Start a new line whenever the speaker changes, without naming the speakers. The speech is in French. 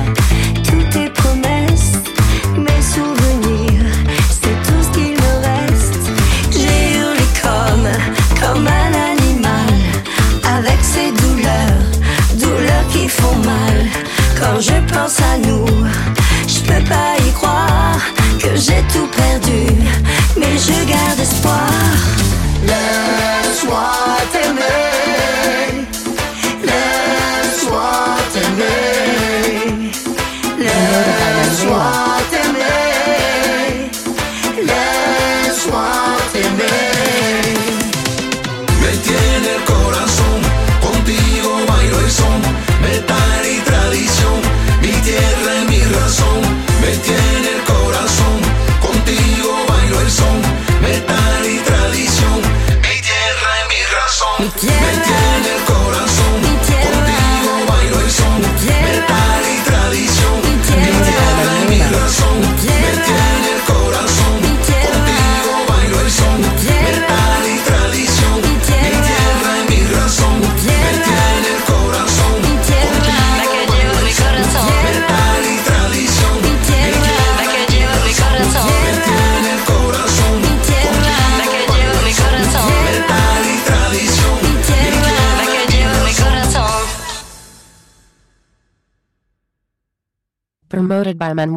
Toutes tes promesses, mes souvenirs, c'est tout ce qu'il me reste. J'ai hurlé comme un animal, avec ces douleurs qui font mal. Quand je pense à nous, je peux pas y croire que j'ai tout perdu, mais je garde espoir. Laisse-moi t'aimer, laisse-moi t'aimer, laisse-moi t'aimer, laisse-moi t'aimer.
Me tiene el corazón, contigo bailo el son, metal y tradición, mi tierra y mi razón. Me tiene el corazón, contigo bailo el son, metal y tradición, mi tierra y mi razón. Me tiene el corazón, contigo bailo el son, metal y tradición, mi tierra y mi razón. Me tiene el corazón, contigo bailo el son, metal y tradición, mi tierra y mi razón. Me tiene el corazón,
La que lleva mi corazón,
metal y tradición,
la que lleva mi corazón,
me tiene el corazón,
la que lleva mi corazón,
metal y tradición.
la que lleva mi corazón.
Promoted by Manuel.